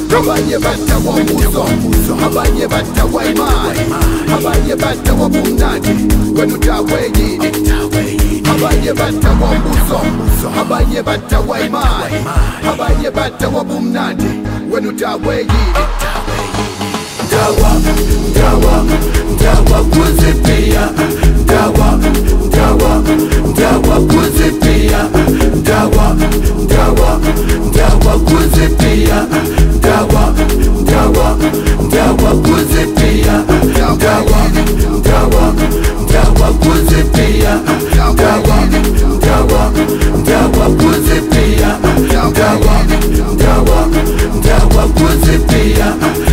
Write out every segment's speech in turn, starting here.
abanye batta wombuzo abanye batta waimai abanye batta wobumnandi wenutaweyini abanye batta wombuzo abanye batta waimai abanye batta wobumnandi wenutaweyini Dawa kuzipia dawa kuzipia dawa kuzipia dawa kuzipia dawa kuzipia dawa kuzipia dawa kuzipia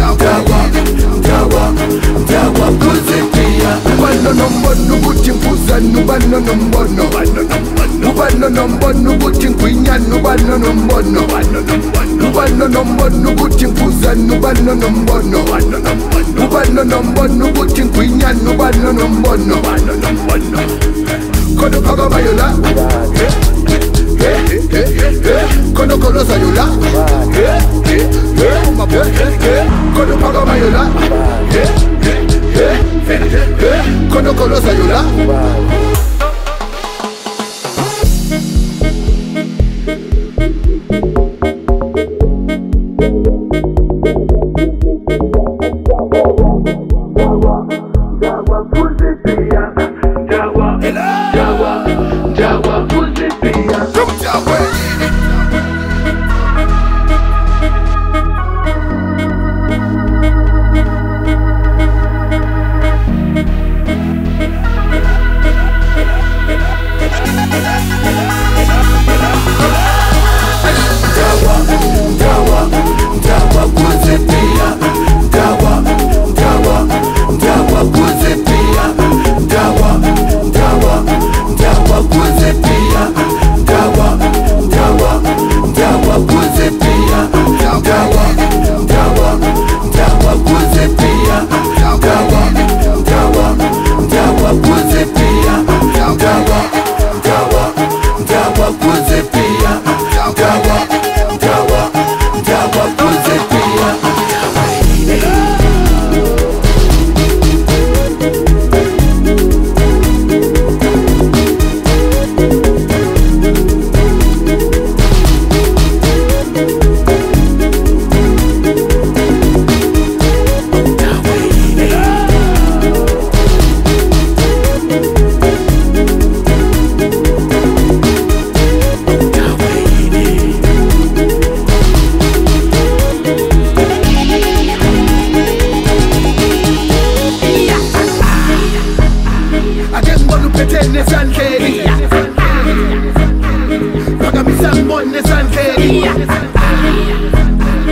dawa kuzipia bano nombono buti mpuzanu bano nombono bano nombono buti nkwinyanu bano nombono bano nombono buti mpuzanu bano nombono bano nombono buti nkwinyanu bano nombono kono kaga bayola kono kono sayula kono kaga bayola kono kono sayula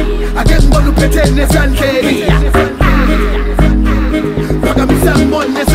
Nesan Keri Pagamisa Mon